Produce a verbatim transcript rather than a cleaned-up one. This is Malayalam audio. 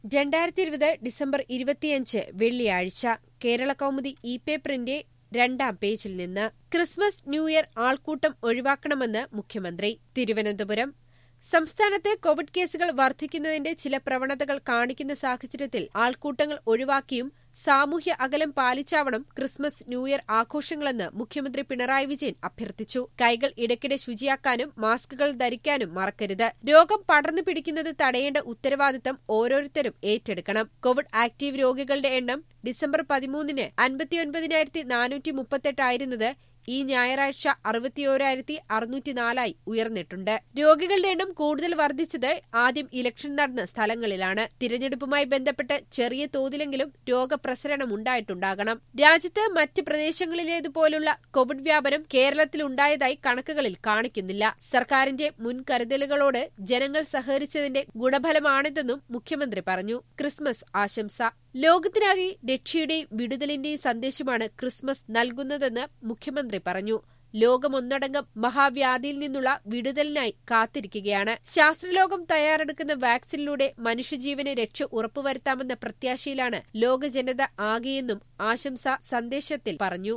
രണ്ടായിരത്തി ഇരുപത് ഡിസംബർ ഇരുപത്തിയഞ്ച് വെള്ളിയാഴ്ച കേരളകൗമുദി ഇ പേപ്പറിന്റെ രണ്ടാം പേജിൽ നിന്ന് ക്രിസ്മസ് ന്യൂ ഇയർ ആൾക്കൂട്ടം ഒഴിവാക്കണമെന്ന് മുഖ്യമന്ത്രി. തിരുവനന്തപുരം സംസ്ഥാനത്ത് കോവിഡ് കേസുകൾ വർദ്ധിക്കുന്നതിന്റെ ചില പ്രവണതകൾ കാണിക്കുന്ന സാഹചര്യത്തിൽ ആൾക്കൂട്ടങ്ങൾ ഒഴിവാക്കിയും സാമൂഹ്യ അകലം പാലിച്ചാവണം ക്രിസ്മസ് ന്യൂ ഇയർ ആഘോഷങ്ങളെന്ന് മുഖ്യമന്ത്രി പിണറായി വിജയൻ അഭ്യർത്ഥിച്ചു. കൈകൾ ഇടയ്ക്കിടെ ശുചിയാക്കാനും മാസ്കുകൾ ധരിക്കാനും മറക്കരുത്. രോഗം പടർന്നു പിടിക്കുന്നത് തടയേണ്ട ഉത്തരവാദിത്തം ഓരോരുത്തരും ഏറ്റെടുക്കണം. കോവിഡ് ആക്ടീവ് രോഗികളുടെ എണ്ണം ഡിസംബർ പതിമൂന്നിന് അൻപത്തിയൊൻപതിനായിരത്തി നാനൂറ്റി മുപ്പത്തെട്ടായിരുന്നത് ഈ ഞായറാഴ്ച അറുപത്തിയോരായിരത്തി അറുന്നൂറ്റിനാലായി ഉയർന്നിട്ടുണ്ട്. രോഗികളുടെ എണ്ണം കൂടുതൽ വർദ്ധിച്ചത് ആദ്യം ഇലക്ഷൻ നടന്ന സ്ഥലങ്ങളിലാണ്. തിരഞ്ഞെടുപ്പുമായി ബന്ധപ്പെട്ട് ചെറിയ തോതിലെങ്കിലും രോഗപ്രസരണം ഉണ്ടായിട്ടുണ്ടാകണം. രാജ്യത്ത് മറ്റ് പ്രദേശങ്ങളിലേതുപോലുള്ള കോവിഡ് വ്യാപനം കേരളത്തിലുണ്ടായതായി കണക്കുകളിൽ കാണിക്കുന്നില്ല. സർക്കാരിന്റെ മുൻകരുതലുകളോട് ജനങ്ങൾ സഹകരിച്ചതിന്റെ ഗുണഫലമാണിതെന്നും മുഖ്യമന്ത്രി പറഞ്ഞു. ക്രിസ്മസ് ആശംസ. ലോകത്തിനാകെ രക്ഷയുടെയും വിടുതലിന്റെയും സന്ദേശമാണ് ക്രിസ്മസ് നൽകുന്നതെന്ന് മുഖ്യമന്ത്രി പറഞ്ഞു. ലോകമൊന്നടങ്കം മഹാവ്യാധിയിൽ നിന്നുള്ള വിടുതലിനായി കാത്തിരിക്കുകയാണ്. ശാസ്ത്രലോകം തയ്യാറെടുക്കുന്ന വാക്സിനിലൂടെ മനുഷ്യജീവന് രക്ഷ ഉറപ്പുവരുത്താമെന്ന പ്രത്യാശയിലാണ് ലോക ജനത ആകെയെന്നും ആശംസാ സന്ദേശത്തിൽ പറഞ്ഞു.